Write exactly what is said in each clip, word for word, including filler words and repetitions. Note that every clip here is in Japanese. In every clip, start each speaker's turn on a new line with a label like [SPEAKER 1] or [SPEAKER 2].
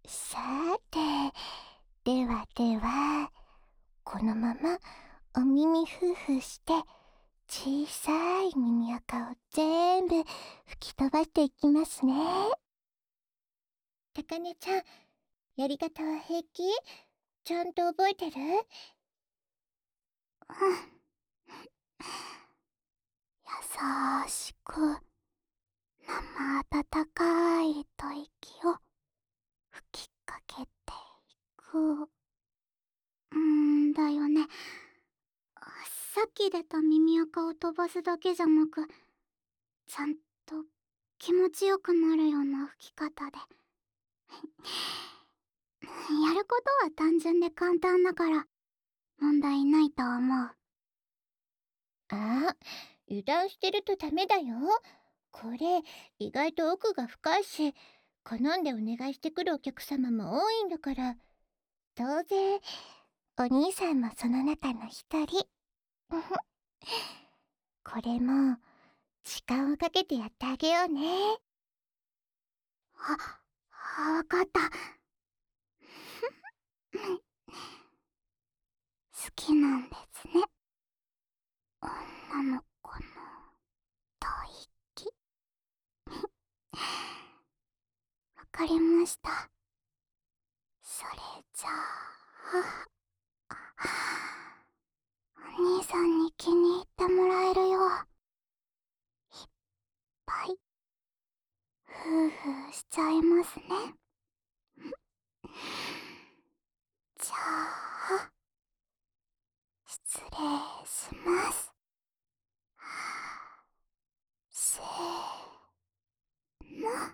[SPEAKER 1] さて、ではでは、このままお耳ふーふーして、小さい耳垢を全部吹き飛ばしていきますね。たかねちゃん、やり方は平気？ちゃんと覚えてる？うん。優しく、生温かい吐息を吹きかけていく。うーんだよね。さっき出た耳垢を飛ばすだけじゃなく、ちゃんと気持ちよくなるような吹き方で。やることは単純で簡単だから問題ないと思う。あ、油断してるとダメだよ。これ意外と奥が深いし、好んでお願いしてくるお客様も多いんだから。当然お兄さんもその中の一人。これも時間をかけてやってあげようね。あ、わかった。好きなんですね、女の子の吐息。わかりました。それじゃあ、お兄さんに気に入ってもらえるよう、いっぱいふーふーしちゃいますね。じゃあ、失礼します。せーの。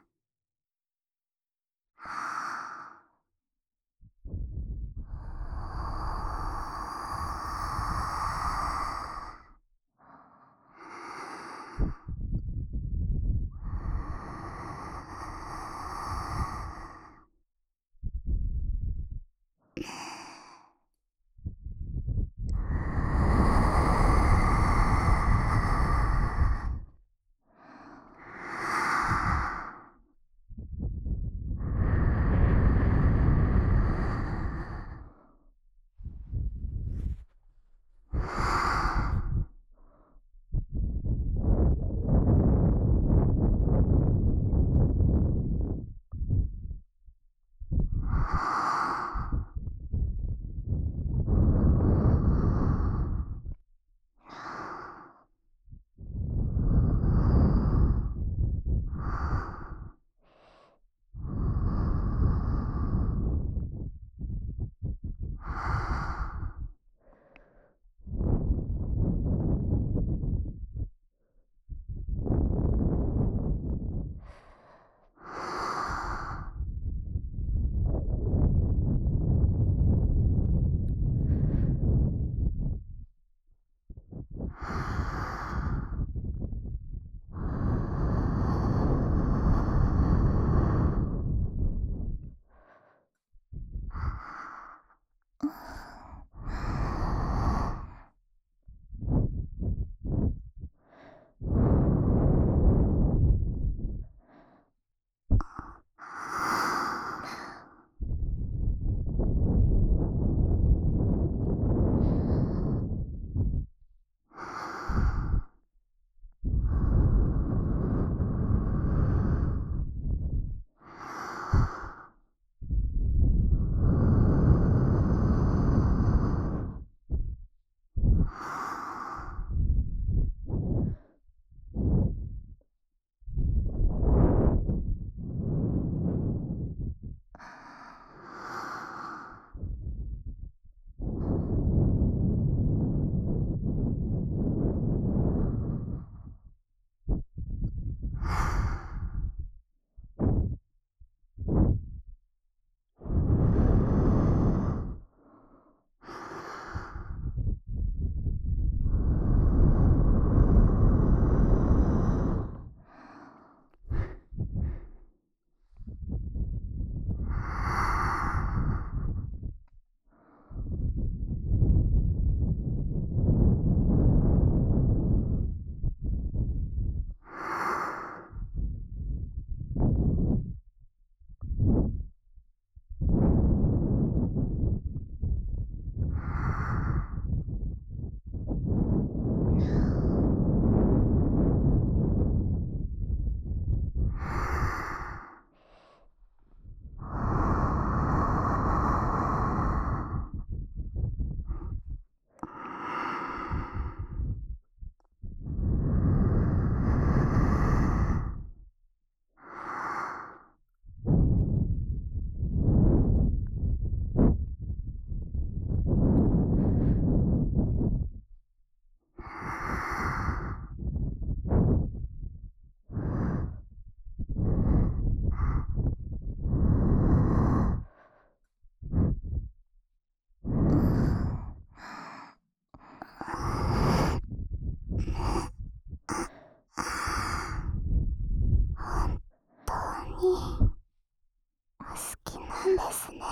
[SPEAKER 1] なんですね。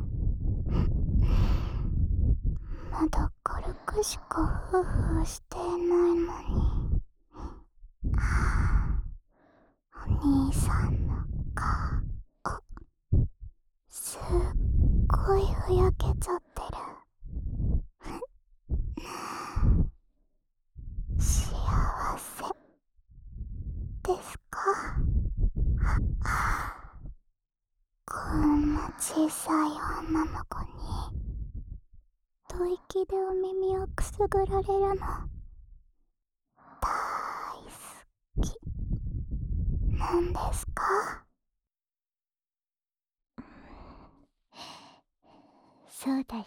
[SPEAKER 1] まだ軽くしかフーフーしていないのに。お兄さんの顔、すっごいふやけちゃってる。幸せですか？こんな小さい女の子に吐息でお耳をくすぐられるの大好きなんですか？そうだよ。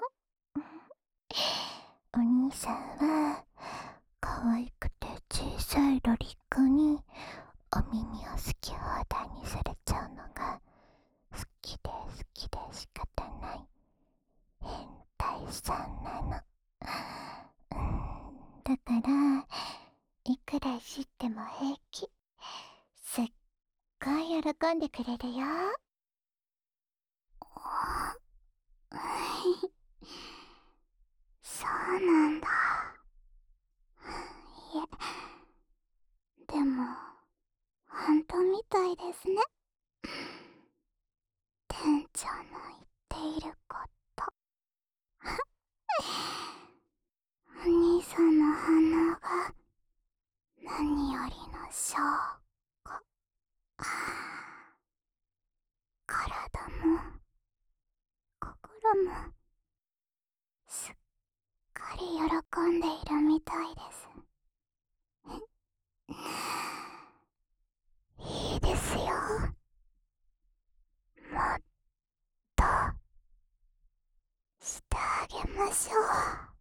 [SPEAKER 1] お兄さんは可愛くて小さいロリッコにお耳を好き放題にされちゃうのが好きで好きで仕方ない変態さんなの。うん、だからいくらいじっても平気。すっごい喜んでくれるよ。そうなんだ。いえ、でも本当みたいですね。店長の言っていること。お兄さんの反応が何よりの証拠。体も心もすっかり喜んでいるみたいです。いいですよ。もっとしてあげましょう。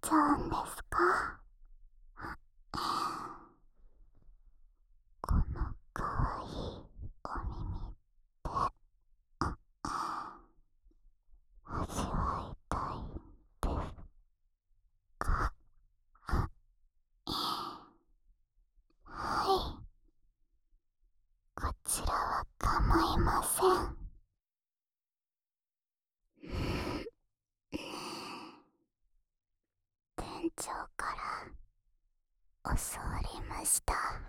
[SPEAKER 1] ちゃうんですか？このかわいいお耳って味わいたいんですか？はい、こちらは構いません。店長から教わりました。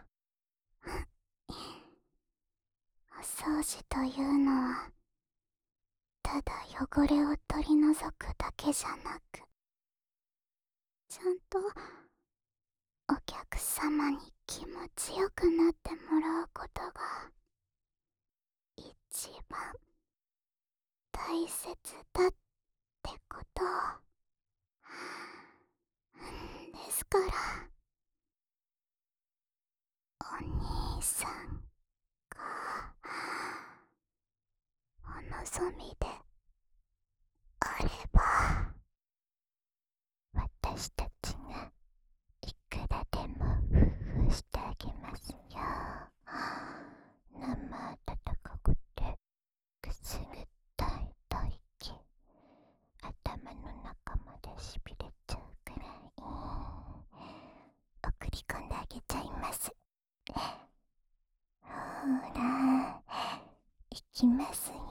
[SPEAKER 1] お掃除というのはただ汚れを取り除くだけじゃなく、ちゃんとお客様に気持ちよくなってもらうことが一番大切だってことですから、お兄さんがお望みであれば、私たちがいくらでも夫婦してあげますよ。生温かくてくすぐったい吐息、頭の中までしびれちゃうくらい送り込んであげちゃいます。ほら、いきますよ。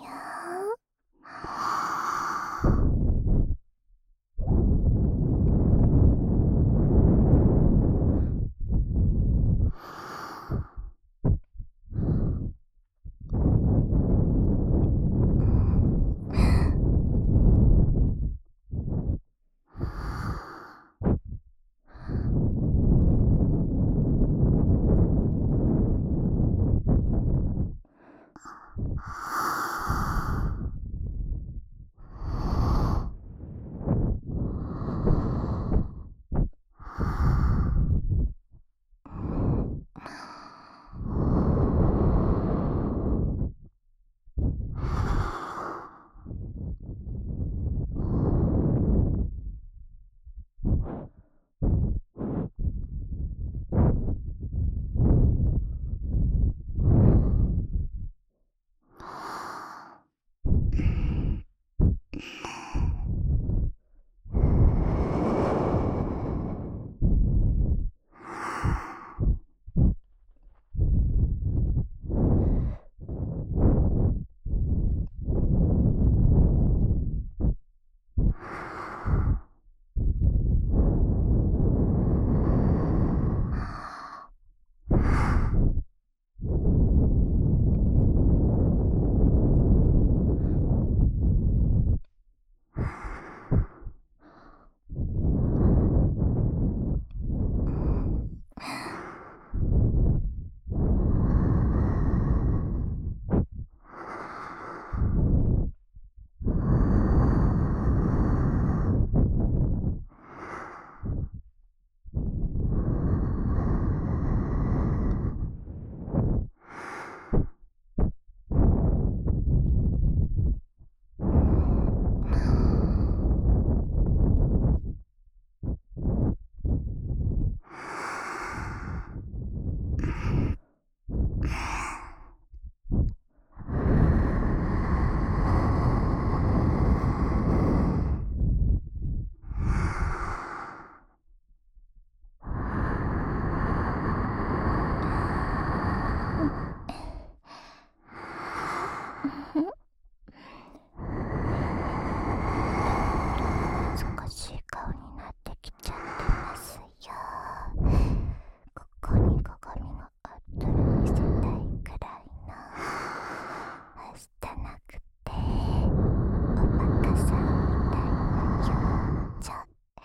[SPEAKER 1] 難しい顔になってきちゃってますよ。ここに鏡があったら見せたいくらいのはしたなくておバカさんみたいな表情。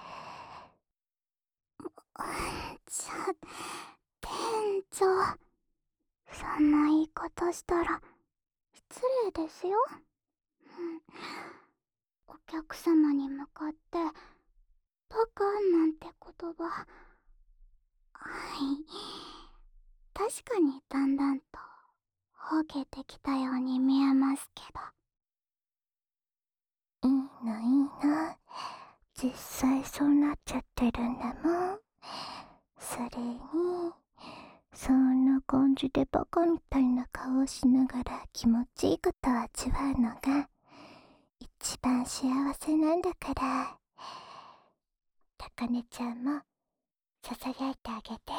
[SPEAKER 1] ちょ、店長、そんないいことしたら失礼ですよ。お客様に向かってバカなんて言葉、はい、確かにだんだんとほげてきたように見えますけど。いいのいいの、 実際そうなっちゃってるんだもん。それにそんな感じでバカみたいな顔をしながら気持ちいいことを味わうのが一番幸せなんだから。高根ちゃんもささやいてあげて。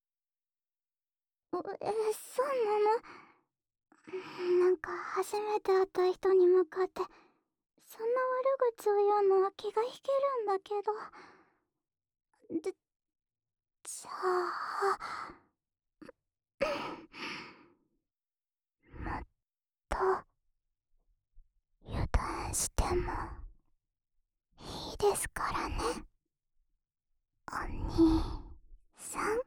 [SPEAKER 1] え、そうなの？なんか初めて会った人に向かってそんな悪口を言うのは気が引けるんだけど。で、じゃあもっと油断してもいいですからね、お兄さん。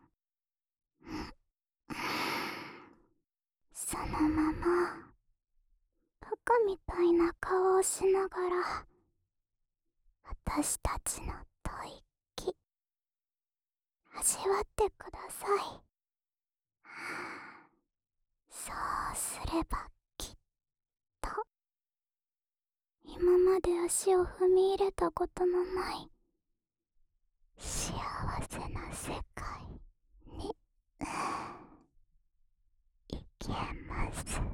[SPEAKER 1] そのままバカみたいな顔をしながら私たちの吐息味わってください。そうすればきっと今まで足を踏み入れたことのない幸せな世界に行けますよ。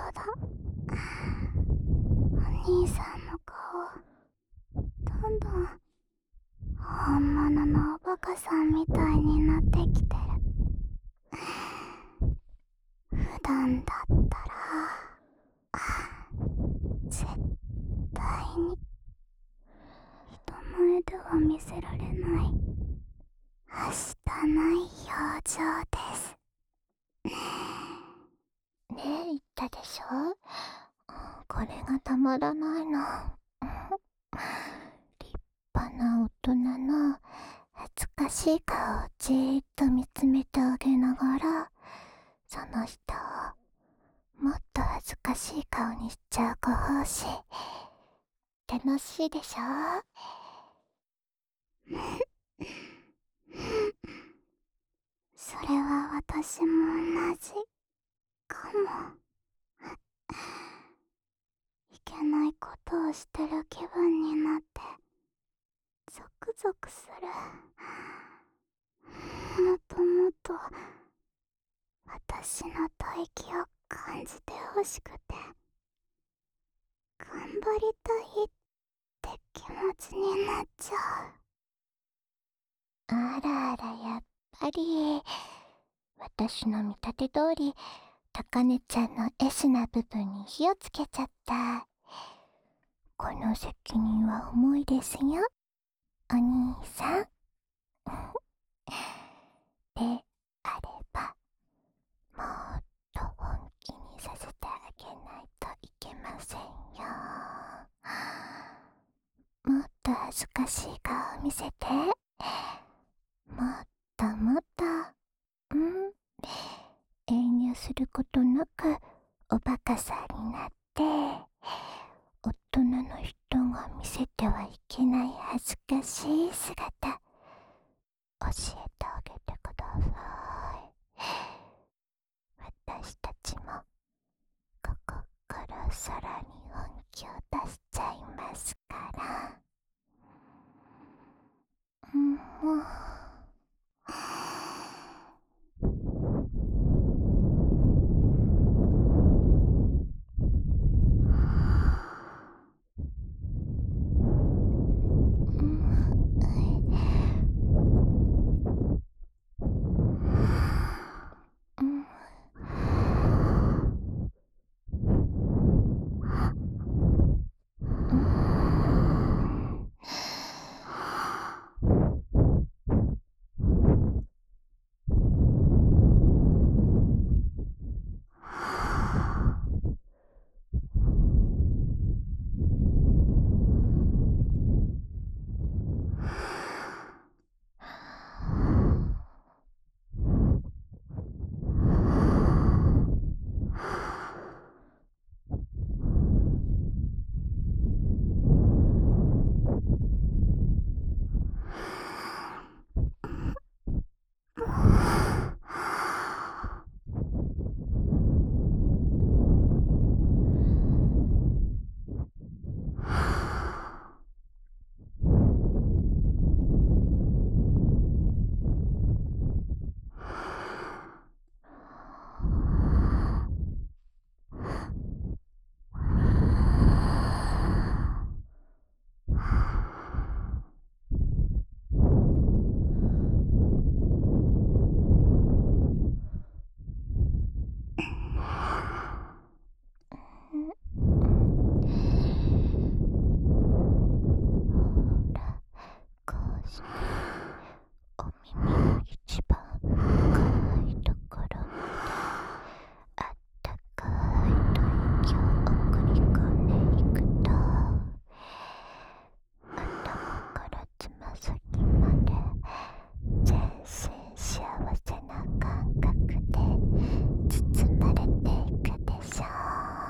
[SPEAKER 1] だ。お兄さんの顔、どんどん本物のおバカさんみたいになってきてる。普段だったら絶対に人前では見せられないはしたない表情です。ねえ言ったでしょ、これがたまらないの。立派な大人の恥ずかしい顔をじーっと見つめてあげながら、その人をもっと恥ずかしい顔にしちゃうご奉仕、楽しいでしょ。それは私も同じかも。いけないことをしてる気分になってゾクゾクする。もっともっと私の吐息を感じてほしくて、頑張りたいって気持ちになっちゃう。あらあら、やっぱり私の見立て通り高根ちゃんのエスな部分に火をつけちゃった。この責任は重いですよ、お兄さん。であればもっと本気にさせてあげないといけませんよ。もっと恥ずかしい顔を見せて。もっともっと、うん遠慮することなくおバカさんになって、大人の人が見せてはいけない恥ずかしい姿教えてあげてください。私たちもここからさらに本気を出しちゃいますから。うん、もうこうしてお耳の一番深いところまであったかい吐息を送り込んでいくと、頭からつま先まで全身幸せな感覚で包まれていくでしょう。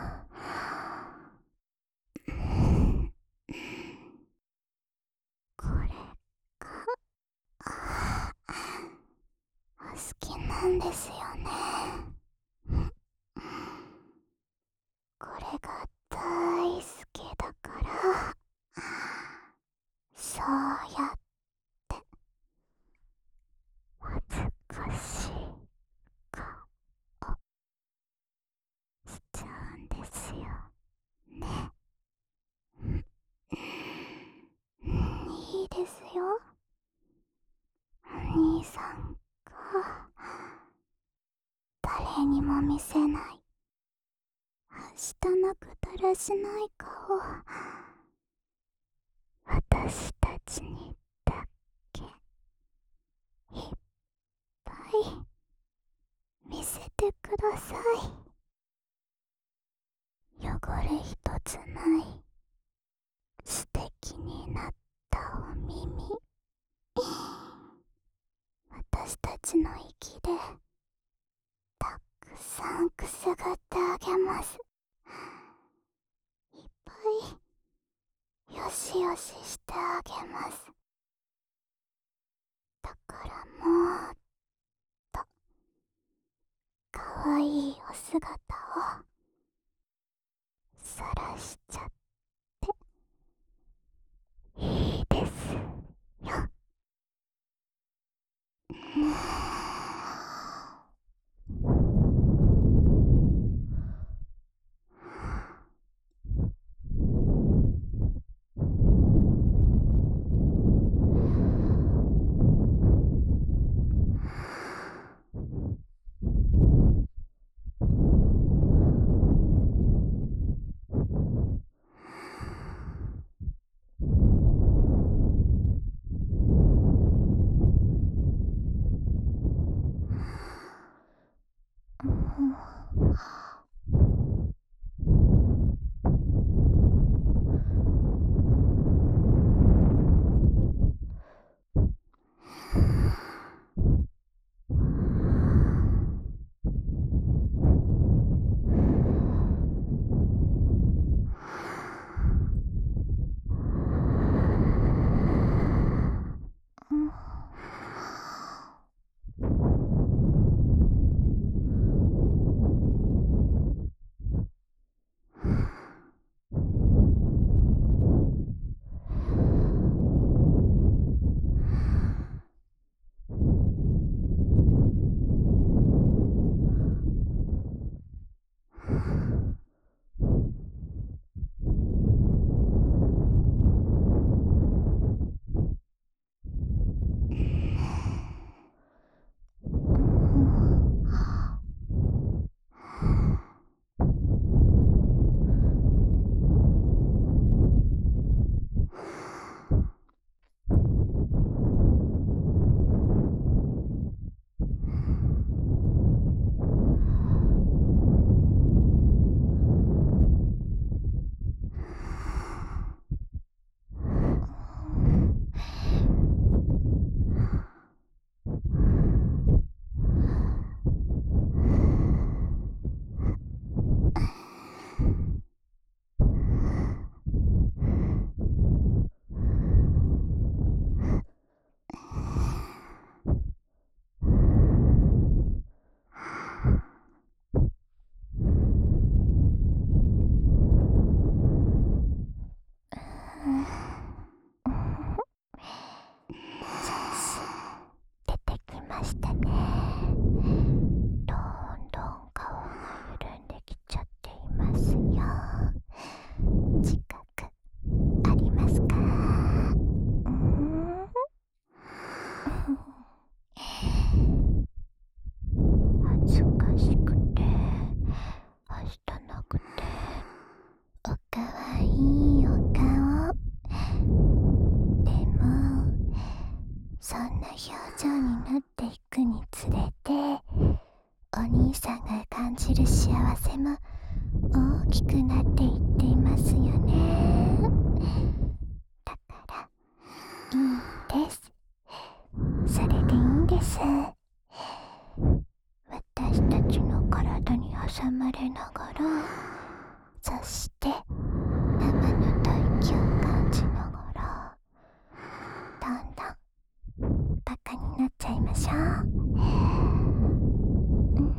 [SPEAKER 1] これがお好きなんですよね。これが大好きだから、そうやって恥ずかしい顔しちゃうんでいいですよ。兄さんが誰にも見せないはしたなくだらしない顔、私たちにだけいっぱい見せてください。汚れ一つない素敵になったお耳、私たちの息でたくさんくすぐってあげます。いっぱいよしよししてあげます。だからもっとかわいいお姿をさらしちゃっていいですよ。出てきましたね。どんどん顔が緩んできちゃっていますよ。自覚ありますか？うーん恥ずかしくてはしたなくておかわいいお顔。でもそんな表情になっていくにつれてお兄さんが感じる幸せも大きくなっていっていますよね。だからいいです。それでいいんです。私たちの体に挟まれながら、そして生の吐息を感じながらどんどんバカになっちゃいましょう。うん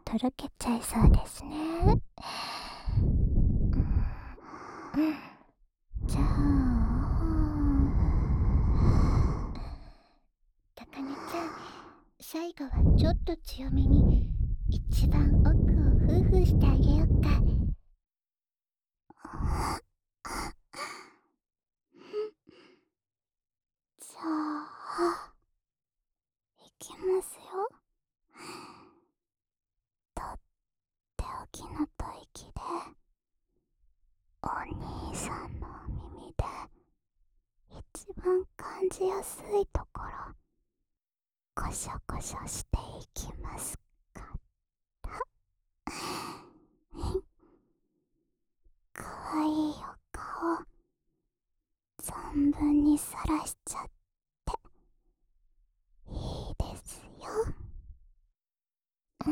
[SPEAKER 1] とろけちゃいそうですね。うん、じゃあたかねちゃん、最後はちょっと強めに一番奥をフーフーしてあげよっか。じゃあいきますよ。とっておきの吐息でお兄さんの耳で一番感じやすいところコショコショしていきますかた。かわいいお顔存分にさらしちゃっていいですよ。うん。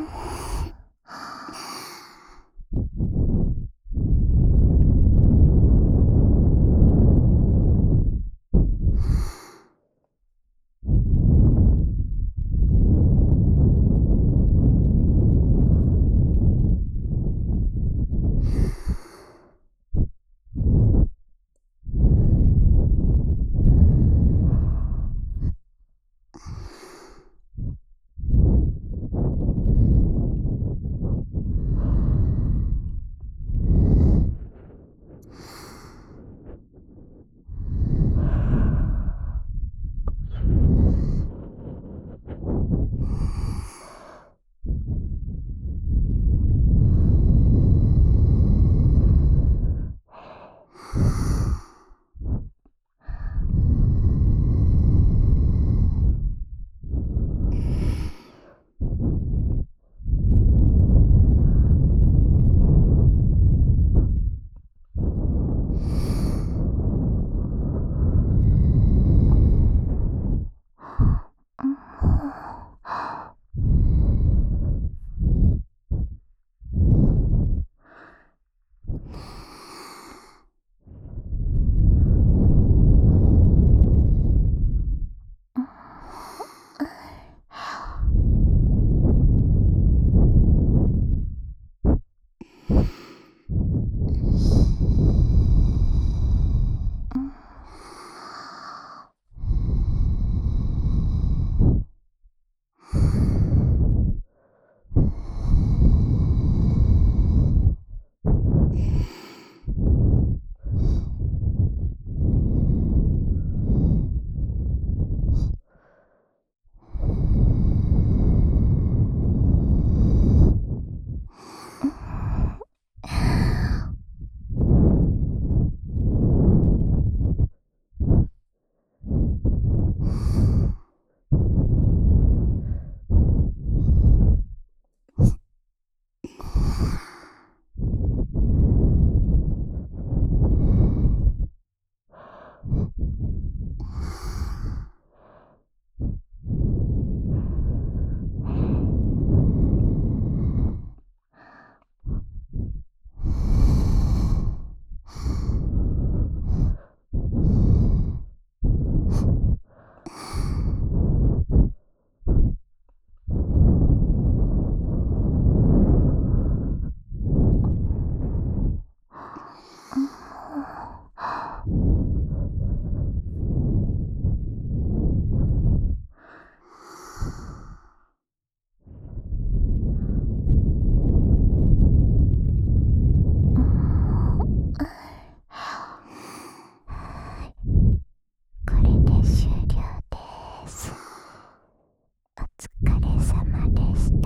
[SPEAKER 1] これで終了です。お疲れ様でした。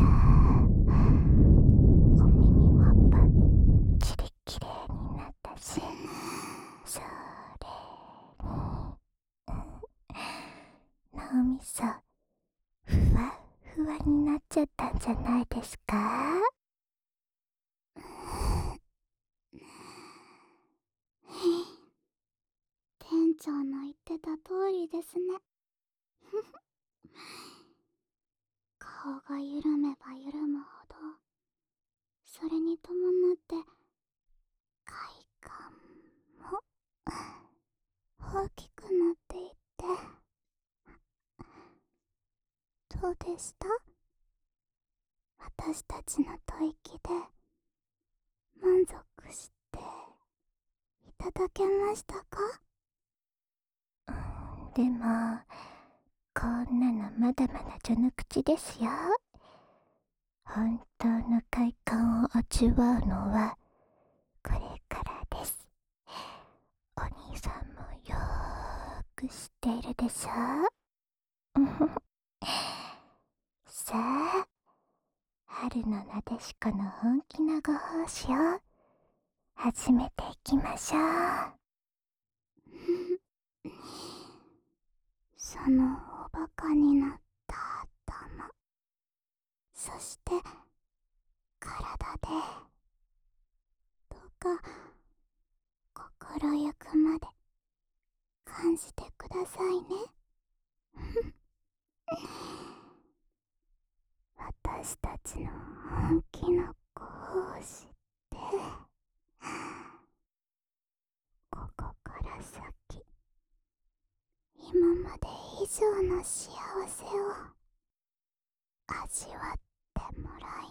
[SPEAKER 1] お耳はバッチリきれいになったし、それに脳みそふわふわになっちゃったんじゃないですか？店長の言ってた通りですね。顔が緩めば緩むほどそれに伴って快感も大きくなっていって、どうでした？私私たちの吐息で満足していただけましたか？
[SPEAKER 2] でも、こんなのまだまだ序の口ですよ。本当の快感を味わうのはこれからです。お兄さんもよーく知っているでしょ。さあ、春のなでしこの本気のご奉仕を始めていきましょう。
[SPEAKER 1] そのおバカになった頭、そして体でどうか心ゆくまで感じてくださいね。私たちの本気のご奉仕ってここから先、今まで以上の幸せを味わってもらい